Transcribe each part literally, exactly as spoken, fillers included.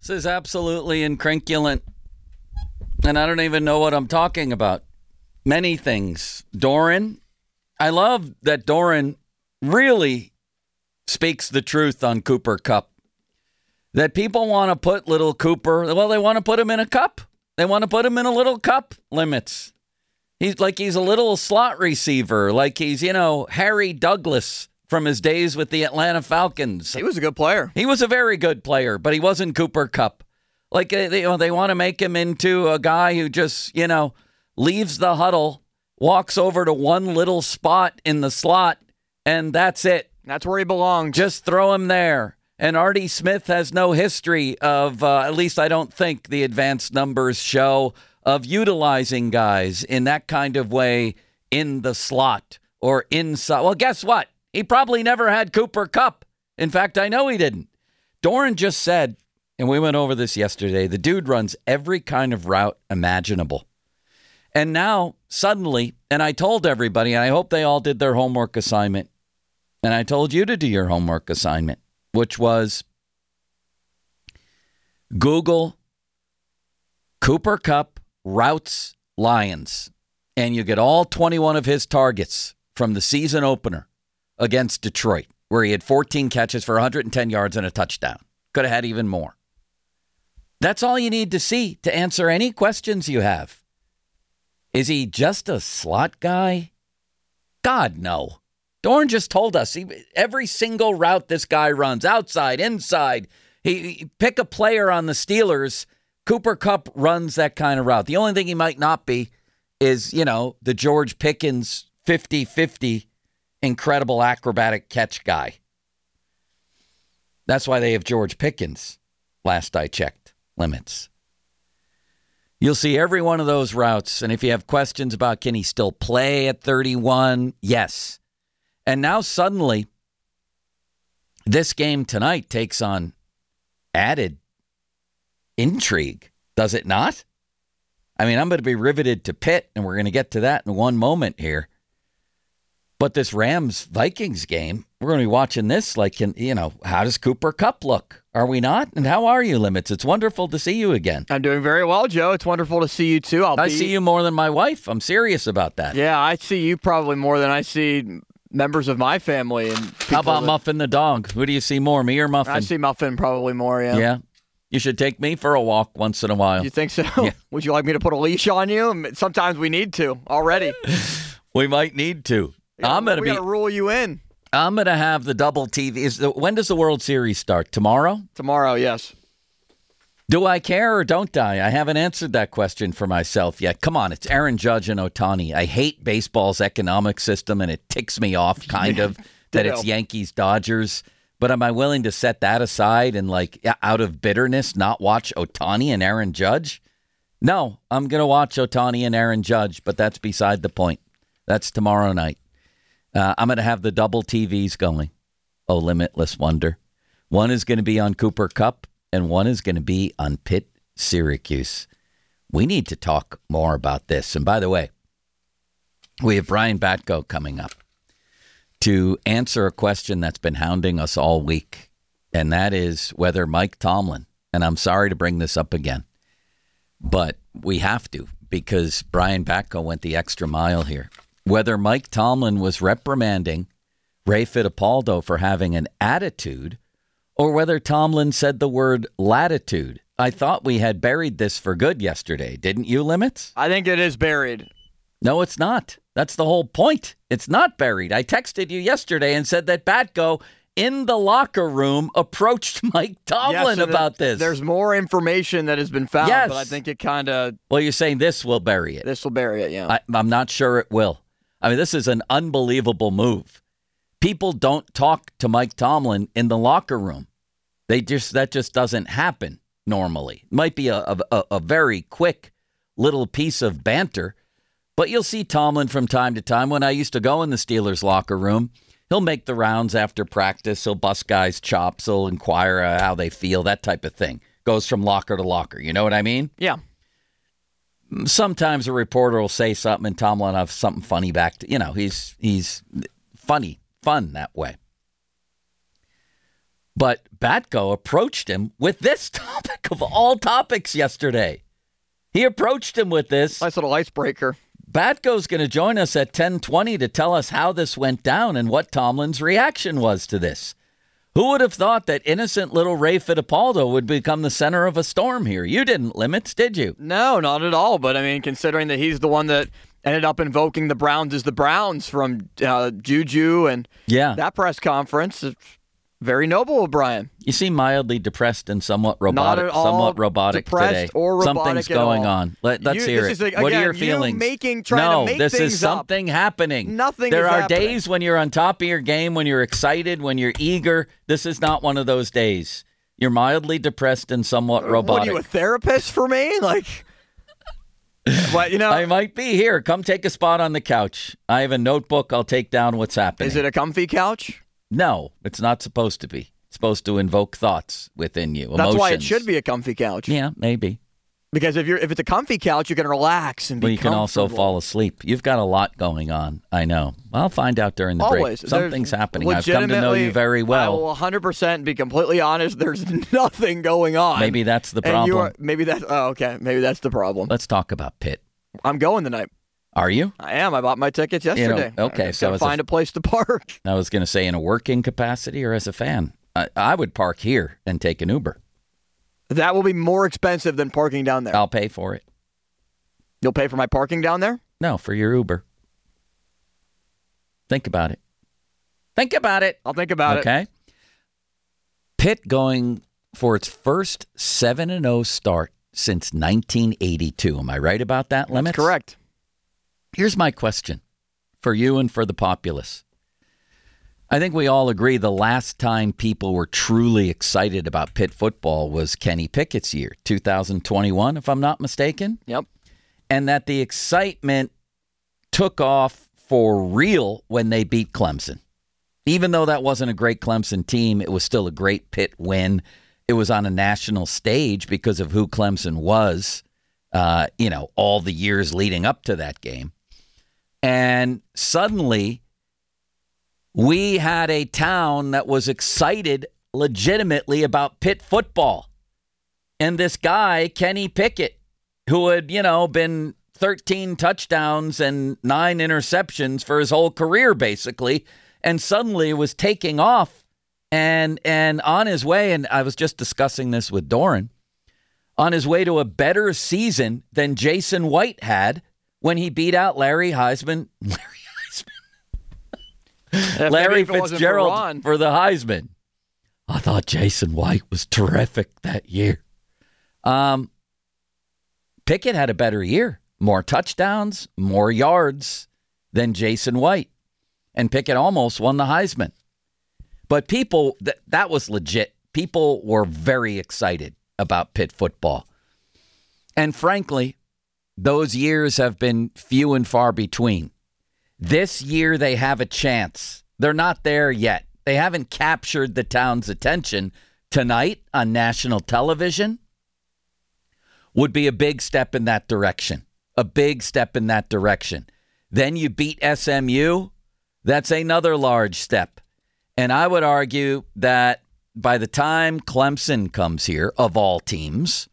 This is absolutely incrinculant. And I don't even know what I'm talking about. Many things. Doran, I love that Doran really speaks the truth on Cooper Kupp. That people want to put little Cooper, well, they want to put him in a cup. They want to put him in a little cup limits. He's like he's a little slot receiver, like he's, you know, Harry Douglas from his days with the Atlanta Falcons. He was a good player. He was a very good player, but he wasn't Cooper Kupp. Like, they, you know, they want to make him into a guy who just, you know, leaves the huddle, walks over to one little spot in the slot, and that's it. That's where he belongs. Just throw him there. And Artie Smith has no history of, uh, at least I don't think the advanced numbers show, of utilizing guys in that kind of way in the slot or inside. Well, guess what? He probably never had Cooper Kupp. In fact, I know he didn't. Doran just said, and we went over this yesterday, the dude runs every kind of route imaginable. And now, suddenly, and I told everybody, and I hope they all did their homework assignment, and I told you to do your homework assignment, which was Google Cooper Kupp routes Lions, and you get all twenty-one of his targets from the season opener against Detroit, where he had fourteen catches for one hundred ten yards and a touchdown. Could have had even more. That's all you need to see to answer any questions you have. Is he just a slot guy? God, no. Doran just told us he, every single route this guy runs, outside, inside, he, he pick a player on the Steelers, Cooper Kupp runs that kind of route. The only thing he might not be is, you know, the George Pickens fifty-fifty incredible acrobatic catch guy. That's why they have George Pickens, last I checked, limits. You'll see every one of those routes, and if you have questions about can he still play at thirty-one, yes. And now suddenly, this game tonight takes on added intrigue, does it not? I mean, I'm going to be riveted to Pitt, and we're going to get to that in one moment here. But this Rams-Vikings game, we're going to be watching this like, you know, how does Cooper Kupp look? Are we not? And how are you, Limits? It's wonderful to see you again. I'm doing very well, Joe. It's wonderful to see you, too. I'll I be... see you more than my wife. I'm serious about that. Yeah, I see you probably more than I see members of my family. And how about that... Muffin the dog? Who do you see more, me or Muffin? I see Muffin probably more, yeah. Yeah? You should take me for a walk once in a while. You think so? Yeah. Would you like me to put a leash on you? Sometimes we need to already. We might need to. Yeah, I'm going to be. be. We got to rule you in. I'm going to have the double T V. Is the, when does the World Series start? Tomorrow? Tomorrow, yes. Do I care or don't I? I haven't answered that question for myself yet. Come on, it's Aaron Judge and Ohtani. I hate baseball's economic system, and it ticks me off, kind of, that it's Yankees, Dodgers. But am I willing to set that aside and, like, out of bitterness, not watch Ohtani and Aaron Judge? No, I'm going to watch Ohtani and Aaron Judge, but that's beside the point. That's tomorrow night. Uh, I'm going to have the double T Vs going. Oh, Limitless Wonder. One is going to be on Cooper Kupp, and one is going to be on Pitt Syracuse. We need to talk more about this. And by the way, we have Brian Batko coming up to answer a question that's been hounding us all week, and that is whether Mike Tomlin, and I'm sorry to bring this up again, but we have to because Brian Batko went the extra mile here. Whether Mike Tomlin was reprimanding Ray Fittipaldo for having an attitude or whether Tomlin said the word latitude. I thought we had buried this for good yesterday. Didn't you, Limits? I think it is buried. No, it's not. That's the whole point. It's not buried. I texted you yesterday and said that Batko in the locker room approached Mike Tomlin yes, about this. There's more information that has been found, yes. but I think it kind of... Well, you're saying this will bury it. This will bury it, yeah. I, I'm not sure it will. I mean, this is an unbelievable move. People don't talk to Mike Tomlin in the locker room. They just that just doesn't happen normally. It might be a, a, a very quick little piece of banter, but you'll see Tomlin from time to time. When I used to go in the Steelers locker room, he'll make the rounds after practice. He'll bust guys' chops. He'll inquire uh, how they feel, that type of thing. Goes from locker to locker. You know what I mean? Yeah. Sometimes a reporter will say something and Tomlin will have something funny back to, you know, he's he's funny, fun that way. But Batko approached him with this topic of all topics yesterday. He approached him with this. Nice little icebreaker. Batko's going to join us at ten twenty to tell us how this went down and what Tomlin's reaction was to this. Who would have thought that innocent little Ray Fittipaldo would become the center of a storm here? You didn't, Limits, did you? No, not at all. But, I mean, considering that he's the one that ended up invoking the Browns as the Browns from uh, Juju and yeah. that press conference, it's very noble of Brian. You seem mildly depressed and somewhat robotic. Not at all somewhat robotic depressed today. or robotic Something's at going all. on. Let, let's You- hear this it. is like, what are again, your you feelings? making- trying to no, make this things is up. something happening. Nothing There is are happening. days when you're on top of your game, when you're excited, when you're eager. This is not one of those days. You're mildly depressed and somewhat robotic. What are you, a therapist for me? Like, what, you know? I might be here. Come take a spot on the couch. I have a notebook. I'll take down what's happening. Is it a comfy couch? No, it's not supposed to be. It's supposed to invoke thoughts within you, That's emotions. why it should be a comfy couch. Yeah, maybe. Because if you're if it's a comfy couch, you can relax and be Well, you can also comfortable. fall asleep. You've got a lot going on. I know. I'll find out during the Always. break. Something's There's happening. I've come to know you very I well. will one hundred percent be completely honest. There's nothing going on. Maybe that's the And you problem. are, maybe that's oh, okay. Maybe that's the problem. Let's talk about Pitt. I'm going tonight. Are you? I am. I bought my tickets You know, yesterday. okay, I so gotta as a- find a place to park. I was going to say in a working capacity or as a fan. I, I would park here and take an Uber. That will be more expensive than parking down there. I'll pay for it. You'll pay for my parking down there? No, for your Uber. Think about it. Think about it. I'll think about it. Okay. Pitt going for its first seven and oh start since nineteen eighty-two. Am I right about that, Limits? That's correct. Here's my question for you and for the populace. I think we all agree the last time people were truly excited about Pitt football was Kenny Pickett's year, two thousand twenty-one, if I'm not mistaken. Yep. And that the excitement took off for real when they beat Clemson. Even though that wasn't a great Clemson team, it was still a great Pitt win. It was on a national stage because of who Clemson was, uh, you know, all the years leading up to that game. And suddenly, we had a town that was excited legitimately about Pitt football. And this guy, Kenny Pickett, who had, you know, been thirteen touchdowns and nine interceptions for his whole career, basically, and suddenly was taking off and and on his way, and I was just discussing this with Doran, on his way to a better season than Jason White had when he beat out Larry Heisman. Larry If Larry maybe if it wasn't for Fitzgerald Ron. for the Heisman. I thought Jason White was terrific that year. Um, Pickett had a better year. More touchdowns, more yards than Jason White. And Pickett almost won the Heisman. But people, th- that was legit. People were very excited about Pitt football. And frankly, those years have been few and far between. This year, they have a chance. They're not there yet. They haven't captured the town's attention. Tonight on national television would be a big step in that direction. A big step in that direction. Then you beat S M U. That's another large step. And I would argue that by the time Clemson comes here, of all teams,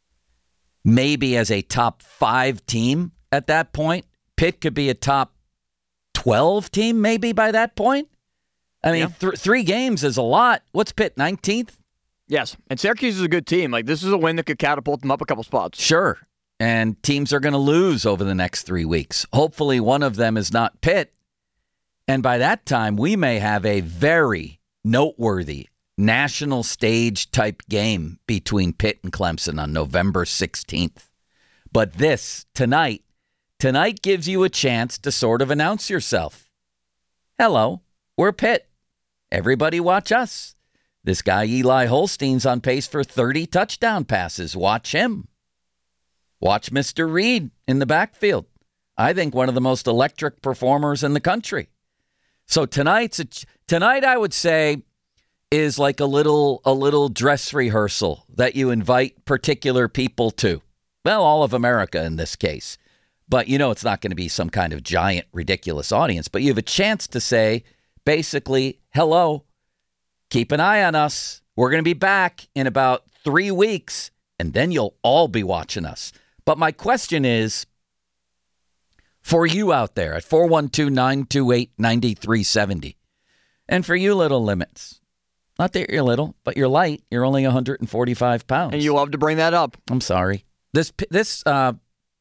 maybe as a top five team at that point, Pitt could be a top twelve team maybe by that point. I mean, Yeah. th- three games is a lot. What's Pitt, nineteenth? Yes, and Syracuse is a good team. Like, this is a win that could catapult them up a couple spots. Sure. And teams are going to lose over the next three weeks. Hopefully one of them is not Pitt. And by that time, we may have a very noteworthy national stage type game between Pitt and Clemson on November sixteenth. But this, tonight, tonight gives you a chance to sort of announce yourself. Hello, we're Pitt. Everybody watch us. This guy, Eli Holstein's on pace for thirty touchdown passes. Watch him. Watch Mister Reed in the backfield. I think one of the most electric performers in the country. So tonight's a, tonight, I would say, is like a little a little dress rehearsal that you invite particular people to. Well, all of America in this case. But you know it's not going to be some kind of giant, ridiculous audience. But you have a chance to say, basically, hello, keep an eye on us. We're going to be back in about three weeks, and then you'll all be watching us. But my question is, for you out there at four one two, nine two eight, nine three seven zero, and for you little limits, not that you're little, but you're light, you're only one hundred forty-five pounds. And you love to bring that up. I'm sorry. This, this, uh,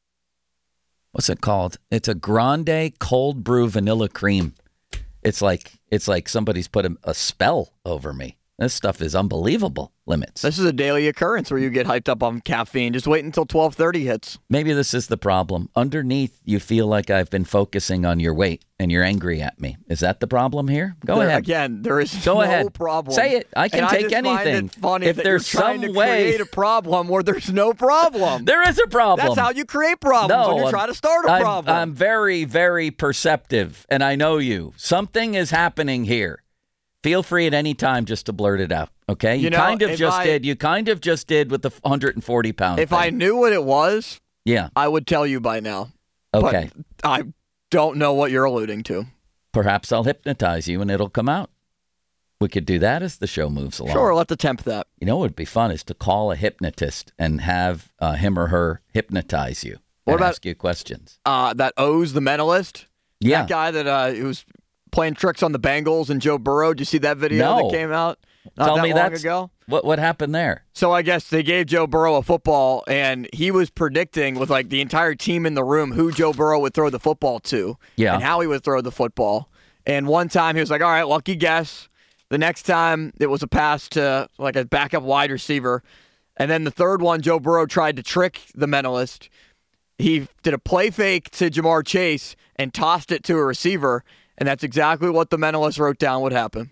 what's it called? It's a grande cold brew vanilla cream. It's like it's like somebody's put a, a spell over me. This stuff is unbelievable, Limits. This is a daily occurrence where you get hyped up on caffeine. Just wait until twelve thirty hits. Maybe this is the problem. Underneath, you feel like I've been focusing on your weight and you're angry at me. Is that the problem here? Go there, ahead. Again, there is Go no ahead. problem. Say it. I can and take I just anything. Find it funny if that there's you're trying some to way, create a problem where there's no problem. There is a problem. That's how you create problems no, when you're I'm, trying to start a I'm, problem. I'm very, very perceptive, and I know you. Something is happening here. Feel free at any time just to blurt it out, okay? You, you know, kind of just I, did. You kind of just did with the one hundred forty pound If thing. I knew what it was, yeah, I would tell you by now. Okay. But I don't know what you're alluding to. Perhaps I'll hypnotize you and it'll come out. We could do that as the show moves along. Sure, let's attempt that. You know what would be fun is to call a hypnotist and have uh, him or her hypnotize you what and about, ask you questions. Uh, that O's the mentalist? Yeah. That guy that uh, who was playing tricks on the Bengals and Joe Burrow. Did you see that video No. that came out not Tell that me long that's, ago? What, what happened there? So I guess they gave Joe Burrow a football, and he was predicting with like the entire team in the room who Joe Burrow would throw the football to Yeah. and how he would throw the football. And one time he was like, all right, lucky guess. The next time it was a pass to like a backup wide receiver. And then the third one, Joe Burrow tried to trick the mentalist. He did a play fake to Jamar Chase and tossed it to a receiver. And that's exactly what the mentalist wrote down would happen.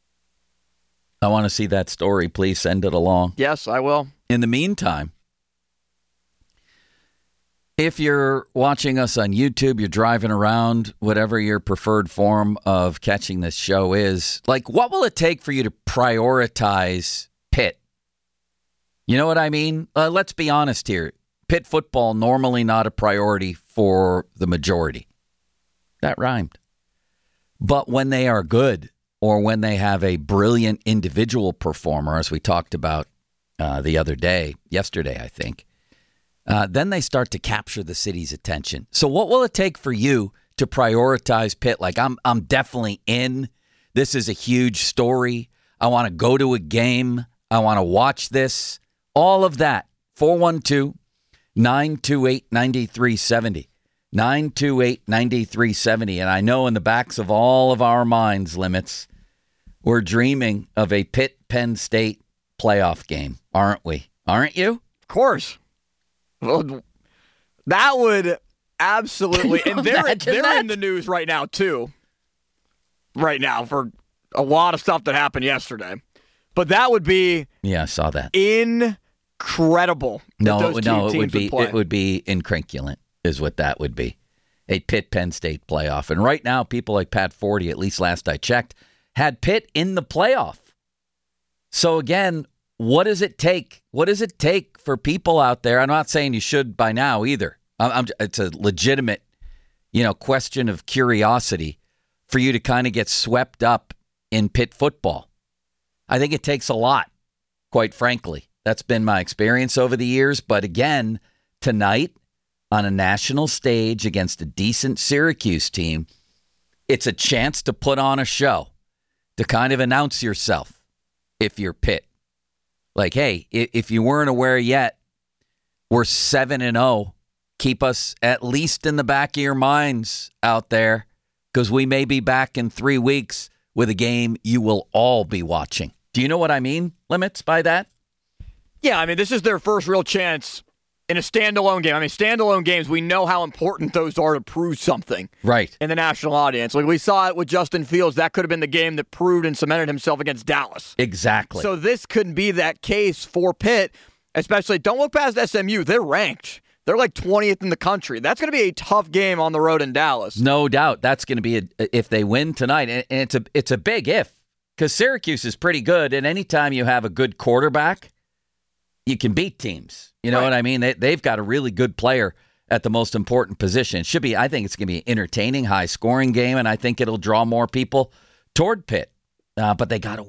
I want to see that story. Please send it along. Yes, I will. In the meantime, if you're watching us on YouTube, you're driving around, whatever your preferred form of catching this show is, like, what will it take for you to prioritize Pitt? You know what I mean? Uh, let's be honest here. Pitt football, normally not a priority for the majority. That rhymed. But when they are good, or when they have a brilliant individual performer, as we talked about uh, the other day, yesterday, I think, uh, then they start to capture the city's attention. So what will it take for you to prioritize Pitt? Like, I'm, I'm definitely in. This is a huge story. I want to go to a game. I want to watch this. All of that. four one two, nine two eight, nine three seven zero. nine two eight, nine three seven zero. And I know in the backs of all of our minds, Limits, we're dreaming of a Pitt-Penn State playoff game, aren't we? Aren't you? Of course. Well, that would absolutely... And they're, they're that? in the news right now, too. Right now, for a lot of stuff that happened yesterday. But that would be... Yeah, I saw that. Incredible. No, those it, two no, it teams would be play. it would be incrinculant, is what that would be. A Pitt-Penn State playoff. And right now, people like Pat Forty, at least last I checked, had Pitt in the playoff. So again, what does it take? What does it take for people out there? I'm not saying you should by now either. I'm, I'm, it's a legitimate, you know, question of curiosity for you to kind of get swept up in Pitt football. I think it takes a lot, quite frankly. That's been my experience over the years. But again, tonight on a national stage against a decent Syracuse team, it's a chance to put on a show, to kind of announce yourself if you're Pitt. Like, hey, if you weren't aware yet, we're seven and oh. Keep us at least in the back of your minds out there, because we may be back in three weeks with a game you will all be watching. Do you know what I mean, Limits, by that? Yeah, I mean, this is their first real chance in a standalone game. I mean, standalone games, we know how important those are to prove something. Right. In the national audience. Like we saw it with Justin Fields. That could have been the game that proved and cemented himself against Dallas. Exactly. So this could be that case for Pitt, especially don't look past S M U. They're ranked. They're like twentieth in the country. That's going to be a tough game on the road in Dallas. No doubt. That's going to be, a, if they win tonight, and it's a, it's a big if, because Syracuse is pretty good, and anytime you have a good quarterback, you can beat teams. You know right. what I mean? They, they've got a really good player at the most important position. It should be, I think it's going to be an entertaining, high-scoring game, and I think it'll draw more people toward Pitt. Uh, but they got to win.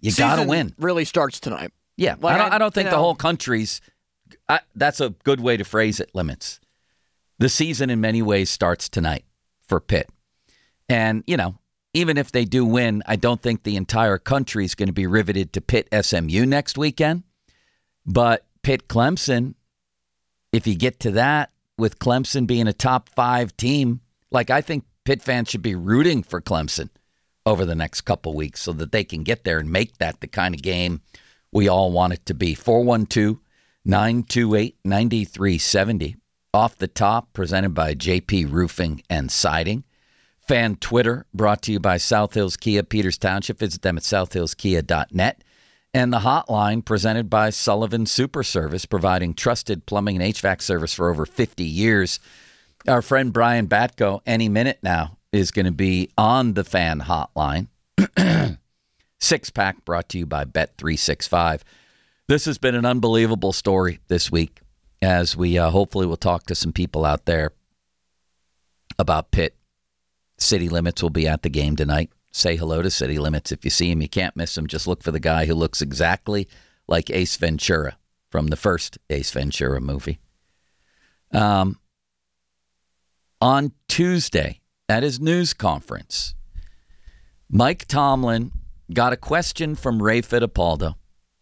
You got to win. Really starts tonight. Yeah, like I don't, I don't think you the know, whole country's I, that's a good way to phrase it, Limits. The season in many ways starts tonight for Pitt. And, you know, even if they do win, I don't think the entire country is going to be riveted to Pitt S M U next weekend. But Pitt Clemson, if you get to that, with Clemson being a top five team, like I think Pitt fans should be rooting for Clemson over the next couple weeks so that they can get there and make that the kind of game we all want it to be. four one two, nine two eight, nine three seven zero. Off the top, presented by J P Roofing and Siding. Fan Twitter, brought to you by South Hills Kia, Peters Township. Visit them at south hills kia dot net. And the hotline, presented by Sullivan Super Service, providing trusted plumbing and H V A C service for over fifty years. Our friend Brian Batko, any minute now, is going to be on the fan hotline. Six-pack brought to you by Bet three sixty-five. This has been an unbelievable story this week, as we uh, hopefully will talk to some people out there about Pitt. City Limits will be at the game tonight. Say hello to City Limits. If you see him, you can't miss him. Just look for the guy who looks exactly like Ace Ventura from the first Ace Ventura movie. Um, on Tuesday, at his news conference, Mike Tomlin got a question from Ray Fittipaldo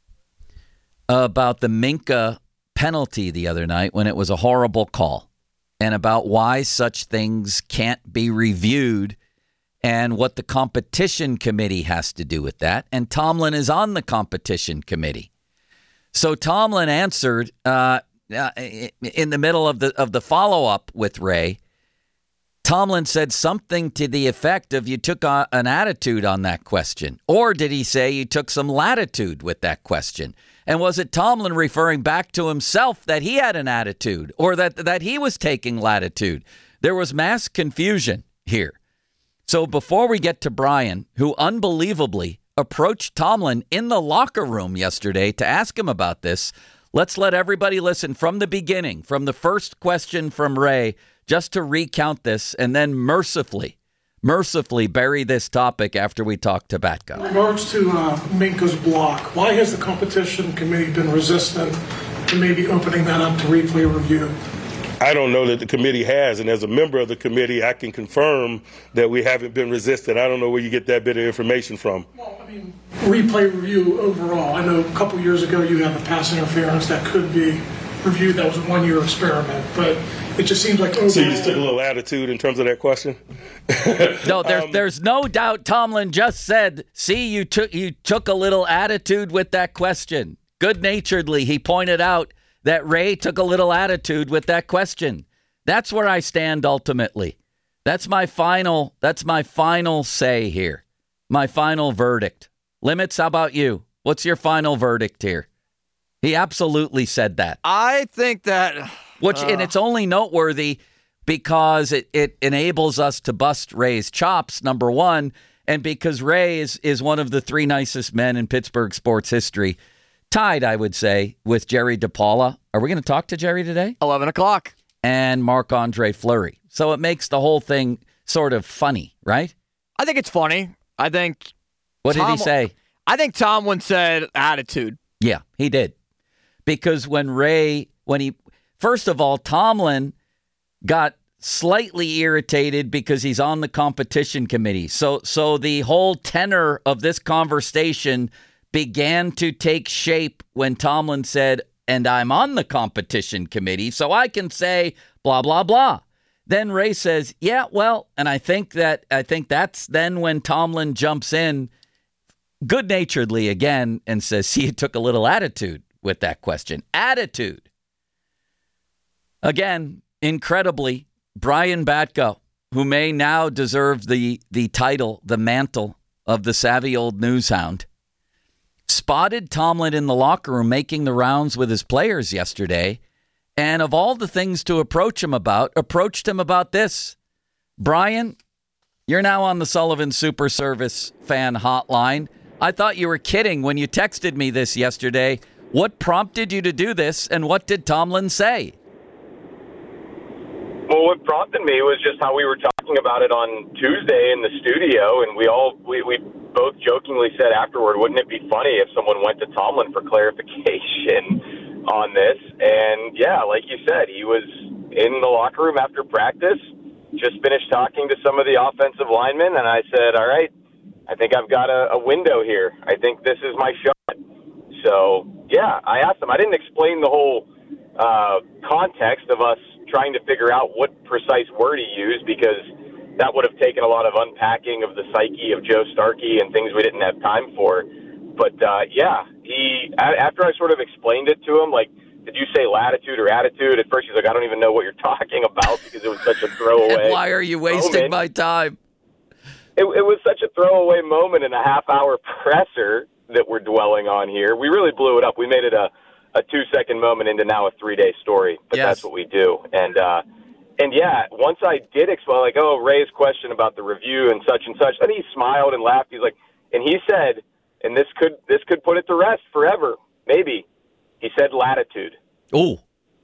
about the Minka penalty the other night when it was a horrible call, and about why such things can't be reviewed and what the competition committee has to do with that. And Tomlin is on the competition committee. So Tomlin answered uh, in the middle of the of the follow-up with Ray. Tomlin said something to the effect of, you took a, an attitude on that question. Or did he say you took some latitude with that question? And was it Tomlin referring back to himself that he had an attitude, or that, that he was taking latitude? There was mass confusion here. So before we get to Brian, who unbelievably approached Tomlin in the locker room yesterday to ask him about this, let's let everybody listen from the beginning, from the first question from Ray, just to recount this, and then mercifully, mercifully bury this topic after we talk to Batko. In regards to uh, Minka's block, why has the competition committee been resistant to maybe opening that up to replay review? I don't know that the committee has, and as a member of the committee, I can confirm that we haven't been resistant. I don't know where you get that bit of information from. Well, I mean, replay review overall. I know a couple years ago you had the pass interference that could be reviewed. That was a one-year experiment, but it just seems like overall. So you just took a little attitude in terms of that question? No, there's um, there's no doubt. Tomlin just said, "See, you took you took a little attitude with that question." Good-naturedly, he pointed out that Ray took a little attitude with that question. That's where I stand ultimately. That's my final. That's my final say here. My final verdict. Limits. How about you? What's your final verdict here? He absolutely said that. I think that... Which, uh, and it's only noteworthy because it, it enables us to bust Ray's chops, number one, and because Ray is, is one of the three nicest men in Pittsburgh sports history, tied, I would say, with Jerry DePaula. Are we going to talk to Jerry today? eleven o'clock. And Marc-Andre Fleury. So it makes the whole thing sort of funny, right? I think it's funny. I think... What Tom, did he say? I think Tomlin said attitude. Yeah, he did. Because when Ray, when he, first of all, Tomlin got slightly irritated because he's on the competition committee. So, so the whole tenor of this conversation began to take shape when Tomlin said, "And I'm on the competition committee, so I can say blah, blah, blah." Then Ray says, "Yeah, well," and I think that, I think that's then when Tomlin jumps in good-naturedly again and says, "See, you took a little attitude with that question." Attitude. Again, incredibly, Brian Batko, who may now deserve the, the title, the mantle of the savvy old newshound, spotted Tomlin in the locker room making the rounds with his players yesterday, and of all the things to approach him about, approached him about this. Brian, you're now on the Sullivan Super Service fan hotline. I thought you were kidding when you texted me this yesterday. What prompted you to do this, and what did Tomlin say? Well, what prompted me was just how we were talking about it on Tuesday in the studio, and we all we, we both jokingly said afterward, wouldn't it be funny if someone went to Tomlin for clarification on this? And, yeah, like you said, he was in the locker room after practice, just finished talking to some of the offensive linemen, and I said, all right, I think I've got a, a window here. I think this is my shot. So, yeah, I asked him. I didn't explain the whole uh, context of us trying to figure out what precise word he used, because that would have taken a lot of unpacking of the psyche of Joe Starkey and things we didn't have time for. But, uh, yeah, he after I sort of explained it to him, like, did you say latitude or attitude? At first he's like, I don't even know what you're talking about, because it was such a throwaway And why are you wasting moment. my time? It, it was such a throwaway moment in a half-hour presser that we're dwelling on here. We really blew it up. We made it a, a two-second moment into now a three-day story, but Yes. that's what we do. And, uh, and yeah, once I did explain, like, oh, Ray's question about the review and such and such, then he smiled and laughed. He's like, and he said, and this could this could put it to rest forever, maybe. He said latitude. Oh.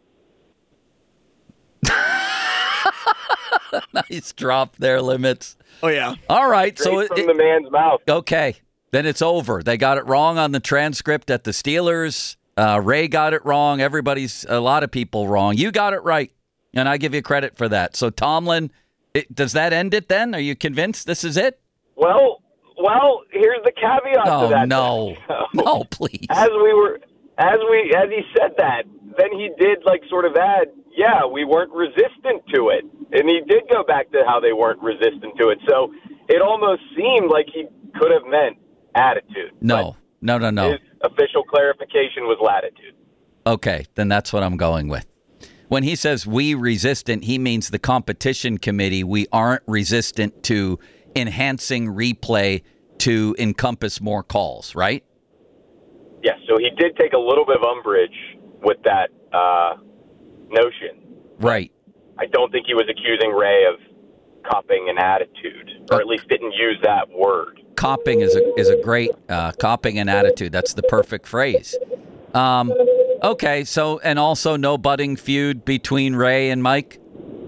Nice drop there, Limits. Oh, yeah. All right. Straight so it, from it- the man's mouth. Okay, then it's over. They got it wrong on the transcript at the Steelers. Uh, Ray got it wrong. Everybody's, a lot of people wrong. You got it right, and I give you credit for that. So Tomlin, it, does that end it then? Are you convinced this is it? Well, well, here's the caveat Oh, to that. no. So, No, please. As we were, as we, as he said that, then he did like sort of add, yeah, we weren't resistant to it, and he did go back to how they weren't resistant to it. So it almost seemed like he could have meant attitude. No, no, no, But no. his official clarification was latitude. Okay, then that's what I'm going with. When he says we resistant, he means the competition committee. We aren't resistant to enhancing replay to encompass more calls, right? Yes. So he did take a little bit of umbrage with that uh, notion. Right. I don't think he was accusing Ray of copying an attitude, or at least didn't use that word. Copping is a is a great uh, copping and attitude. That's the perfect phrase. Um, okay, so and also no budding feud between Ray and Mike.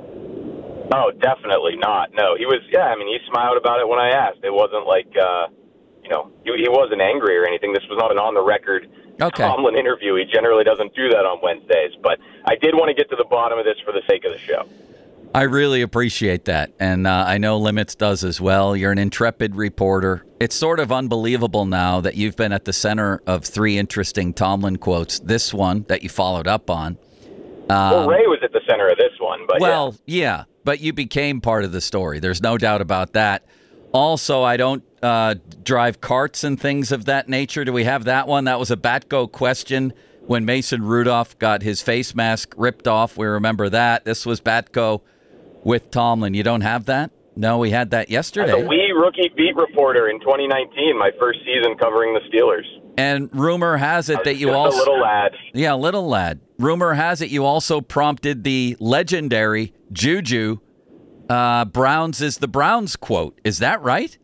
Oh, definitely not. No, he was. Yeah, I mean, he smiled about it when I asked. It wasn't like, uh, you know, he, he wasn't angry or anything. This was not an on-the-record Okay. Tomlin interview. He generally doesn't do that on Wednesdays. But I did want to get to the bottom of this for the sake of the show. I really appreciate that, and uh, I know Limits does as well. You're an intrepid reporter. It's sort of unbelievable now that you've been at the center of three interesting Tomlin quotes. This one that you followed up on. Um, Well, Ray was at the center of this one, but Well, yeah. yeah, but you became part of the story. There's no doubt about that. Also, I don't uh, drive carts and things of that nature. Do we have that one? That was a Batco question when Mason Rudolph got his face mask ripped off. We remember that. This was Batco with Tomlin. You don't have that? No, we had that yesterday. As a wee rookie beat reporter in twenty nineteen, my first season covering the Steelers. And rumor has it I that was you just also... a little lad. Yeah, little lad. Rumor has it you also prompted the legendary Juju uh, Browns is the Browns quote. Is that right?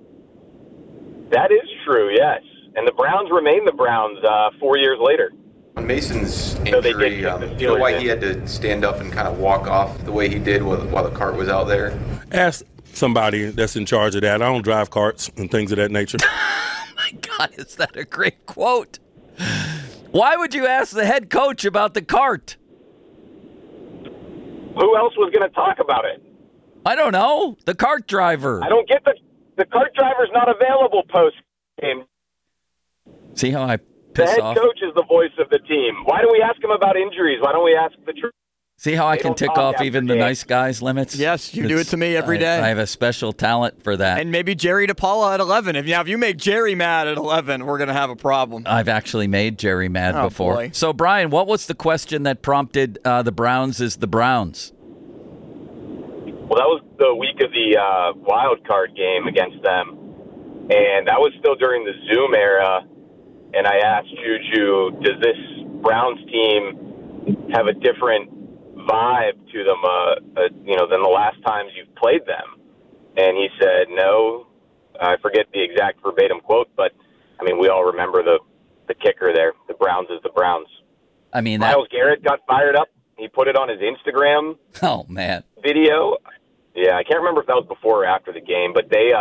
That is true, yes. And the Browns remain the Browns uh, four years later. On Mason's So they did injury, kick um, the you know Steelers why in. he had to stand up and kind of walk off the way he did while, while the cart was out there? Ask somebody that's in charge of that. I don't drive carts and things of that nature. My God, is that a great quote? Why would you ask the head coach about the cart? Who else was going to talk about it? I don't know. The cart driver. I don't get the the cart driver's not available post game. See how I The piss head off? coach is the voice of the team. Why do we ask him about injuries? Why don't we ask the truth? See how I They can don't tick talk off after even the games. nice guys' limits? Yes, you do It's- it to me every I- day. I have a special talent for that. And maybe Jerry DePaula at eleven. If now if you make Jerry mad at eleven, we're gonna have a problem. I've actually made Jerry mad Oh, before. boy. So, Brian, what was the question that prompted uh, the Browns is the Browns? Well, that was the week of the uh, wild card game against them, and that was still during the Zoom era. And I asked Juju, "Does this Browns team have a different vibe to them, uh, uh, you know, than the last times you've played them?" And he said, "No." I forget the exact verbatim quote, but I mean, we all remember the the kicker there. The Browns is the Browns. I mean, that. Myles Garrett got fired up. He put it on his Instagram Oh man. video. Yeah, I can't remember if that was before or after the game, but they, uh,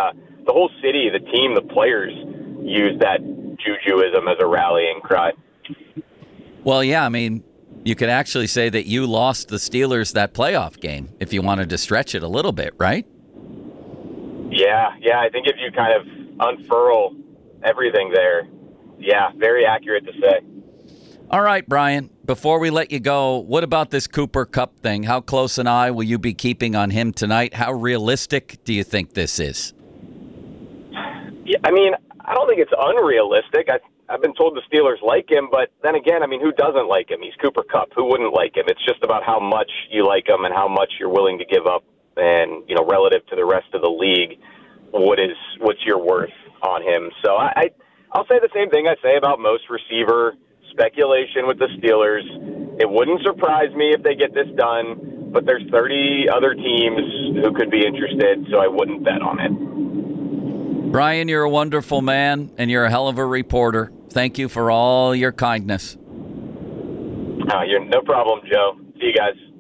the whole city, the team, the players use that Jujuism as a rallying cry. Well, yeah, I mean, you could actually say that you lost the Steelers that playoff game if you wanted to stretch it a little bit, right? Yeah, yeah, I think if you kind of unfurl everything there, yeah, very accurate to say. All right, Brian, before we let you go, what about this Cooper Kupp thing? How close an eye will you be keeping on him tonight? How realistic do you think this is? Yeah, I mean, I don't think it's unrealistic. I, I've been told the Steelers like him, but then again, I mean, who doesn't like him? He's Cooper Kupp. Who wouldn't like him? It's just about how much you like him and how much you're willing to give up, and, you know, relative to the rest of the league, what is what's your worth on him? So I, I I'll say the same thing I say about most receiver speculation with the Steelers. It wouldn't surprise me if they get this done, but there's thirty other teams who could be interested, so I wouldn't bet on it. Brian, you're a wonderful man, and you're a hell of a reporter. Thank you for all your kindness. Uh, you're no problem, Joe. See you guys.